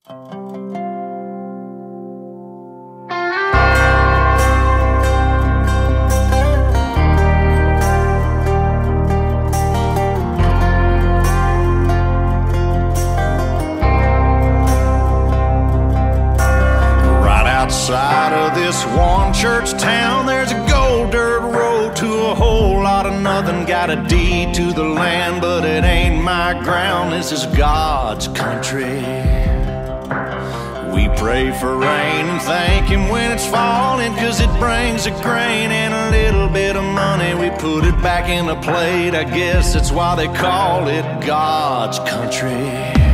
Outside of this one church town, there's a gold dirt road to a whole lot of nothing. Got a deed to the land, but it ain't my ground. This is God's country. We pray for rain and thank Him when it's falling, 'cause it brings a grain and a little bit of money. We put it back in a plate, I guess that's why they call it God's country.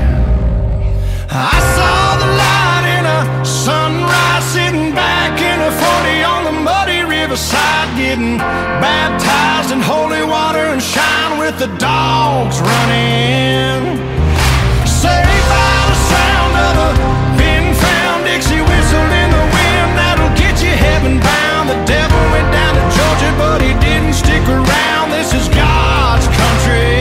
I saw the light in a sunrise, sitting back in a 40 on the muddy riverside, getting baptized in holy water and shine with the dogs running. Saved by the sound of a pin-found Dixie whistle in the wind that'll get you heaven bound. The devil went down to Georgia, but he didn't stick around. This is God's country.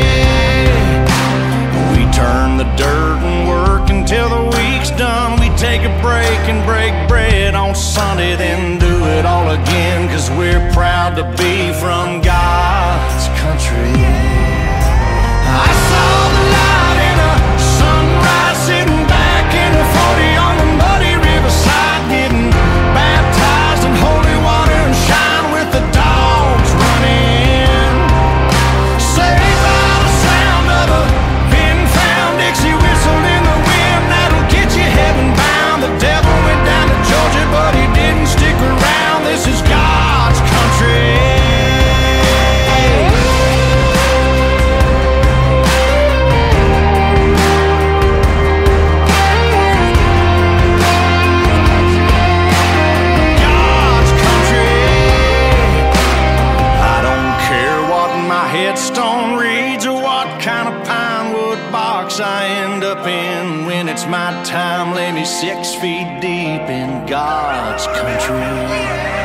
We turn the dirt and work until the week's done. We take a break and break bread on Sunday, then do it all again, 'cause we're proud to be from God's country. I saw the light in a sunrise, sitting back in a 40 on the muddy riverside, getting baptized in holy water and shine with the dogs running. Saved by the sound of a pin-found Dixie whistle in the wind that'll get you heaven bound. The devil went down to Georgia, but he didn't stick around. This is God's country. God's country. I don't care what my headstone reads or what kind of pine wood box I end up in. When it's my time, lay me 6 feet deep in God's country.